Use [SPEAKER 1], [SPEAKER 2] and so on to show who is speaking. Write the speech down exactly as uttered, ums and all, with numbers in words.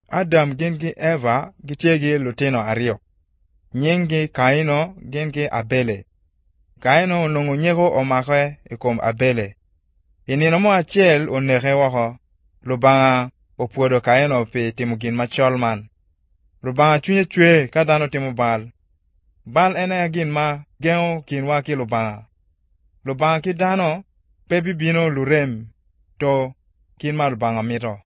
[SPEAKER 1] Adam gin gi Eva gitye gi lutino aryo. Nying-gi Kaino gin gi Abele. Kaino onwongo nyeko omake i kom Abele. I nino mo acel oneke woko. Lubanga opwodo Kaino pi timo gin macol man. Lubanga cwinye cwe ka dano timo bal. Bal ene gin ma geng'o kinwa ki Lubanga. Lubanga ki dano pe bibino lurem to kin ma Lubanga mito.